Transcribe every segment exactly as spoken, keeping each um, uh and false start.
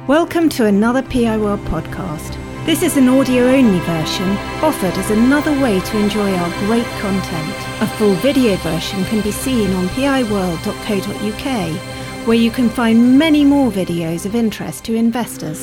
Welcome to another P I World podcast. This is an audio-only version offered as another way to enjoy our great content. A full video version can be seen on p i world dot co dot u k, where you can find many more videos of interest to investors.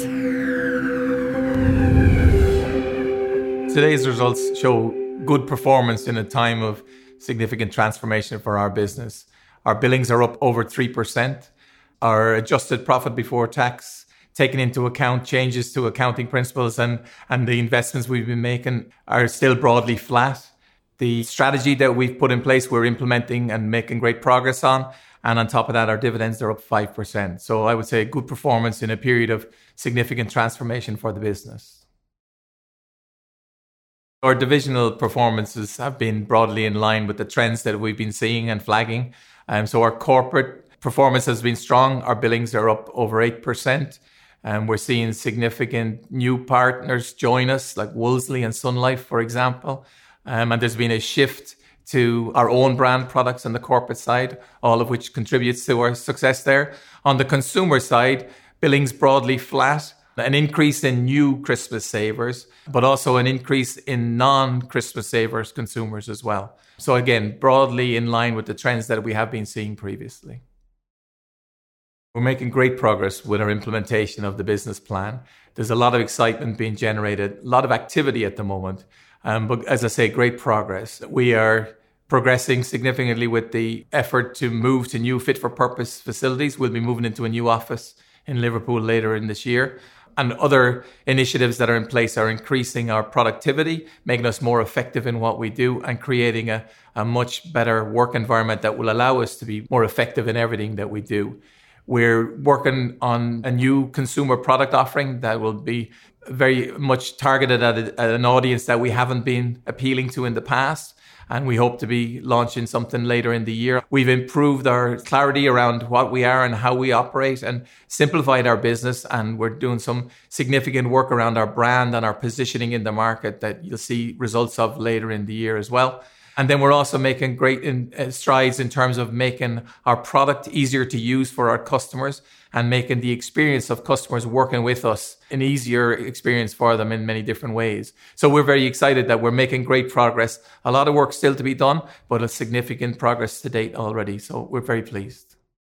Today's results show good performance in a time of significant transformation for our business. Our billings are up over three percent. Our adjusted profit before tax, taking into account changes to accounting principles and, and the investments we've been making, are still broadly flat. The strategy that we've put in place, we're implementing and making great progress on. And on top of that, our dividends are up five percent. So I would say good performance in a period of significant transformation for the business. Our divisional performances have been broadly in line with the trends that we've been seeing and flagging. Um, so our corporate performance has been strong. Our billings are up over eight percent. And we're seeing significant new partners join us, like Wolseley and Sun Life, for example. Um, and there's been a shift to our own brand products on the corporate side, all of which contributes to our success there. On the consumer side, billings broadly flat, an increase in new Christmas savers, but also an increase in non-Christmas savers consumers as well. So again, broadly in line with the trends that we have been seeing previously. We're making great progress with our implementation of the business plan. There's a lot of excitement being generated, a lot of activity at the moment. Um, but as I say, great progress. We are progressing significantly with the effort to move to new fit-for-purpose facilities. We'll be moving into a new office in Liverpool later in this year. And other initiatives that are in place are increasing our productivity, making us more effective in what we do, and creating a, a much better work environment that will allow us to be more effective in everything that we do. We're working on a new consumer product offering that will be very much targeted at, a, at an audience that we haven't been appealing to in the past. And we hope to be launching something later in the year. We've improved our clarity around what we are and how we operate and simplified our business. And we're doing some significant work around our brand and our positioning in the market that you'll see results of later in the year as well. And then we're also making great in, uh, strides in terms of making our product easier to use for our customers and making the experience of customers working with us an easier experience for them in many different ways. So we're very excited that we're making great progress. A lot of work still to be done, but a significant progress to date already. So we're very pleased.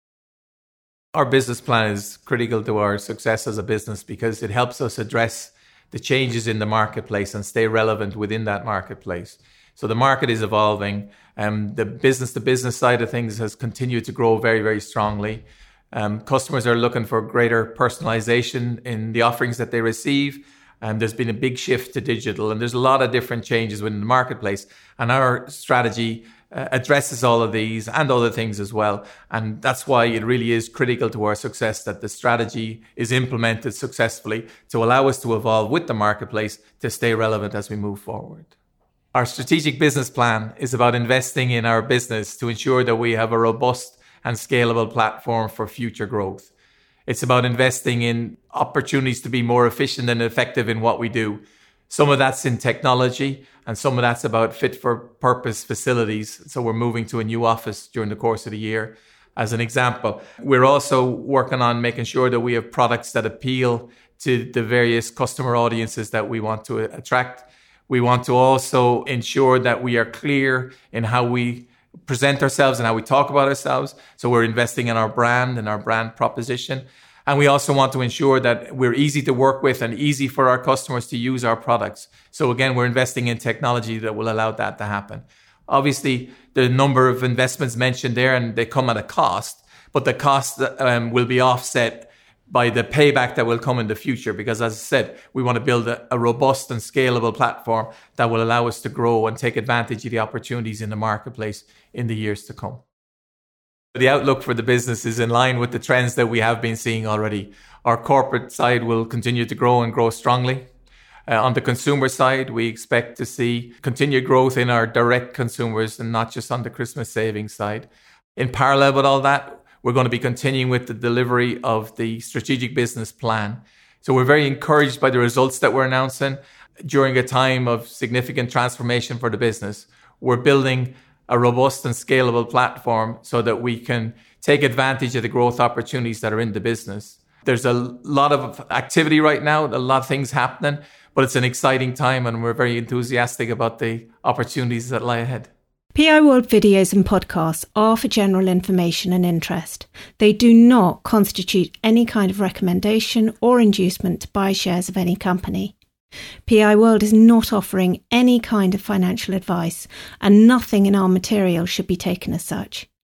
Our business plan is critical to our success as a business because it helps us address the changes in the marketplace and stay relevant within that marketplace. So the market is evolving. Um, the business-to-business side of things has continued to grow very, very strongly. Um, customers are looking for greater personalization in the offerings that they receive. And there's been a big shift to digital. And there's a lot of different changes within the marketplace. And our strategy uh, addresses all of these and other things as well. And that's why it really is critical to our success that the strategy is implemented successfully to allow us to evolve with the marketplace to stay relevant as we move forward. Our strategic business plan is about investing in our business to ensure that we have a robust and scalable platform for future growth. It's about investing in opportunities to be more efficient and effective in what we do. Some of that's in technology and some of that's about fit for purpose facilities. So we're moving to a new office during the course of the year. As an example, we're also working on making sure that we have products that appeal to the various customer audiences that we want to attract. We want to also ensure that we are clear in how we present ourselves and how we talk about ourselves. So we're investing in our brand and our brand proposition. And we also want to ensure that we're easy to work with and easy for our customers to use our products. So again, we're investing in technology that will allow that to happen. Obviously, the number of investments mentioned there, and they come at a cost, but the cost um, will be offset by the payback that will come in the future. Because as I said, we want to build a, a robust and scalable platform that will allow us to grow and take advantage of the opportunities in the marketplace in the years to come. The outlook for the business is in line with the trends that we have been seeing already. Our corporate side will continue to grow and grow strongly. Uh, on the consumer side, we expect to see continued growth in our direct consumers and not just on the Christmas savings side. In parallel with all that, we're going to be continuing with the delivery of the strategic business plan. So we're very encouraged by the results that we're announcing during a time of significant transformation for the business. We're building a robust and scalable platform so that we can take advantage of the growth opportunities that are in the business. There's a lot of activity right now, a lot of things happening, but it's an exciting time and we're very enthusiastic about the opportunities that lie ahead. P I World videos and podcasts are for general information and interest. They do not constitute any kind of recommendation or inducement to buy shares of any company. P I World is not offering any kind of financial advice, and nothing in our material should be taken as such.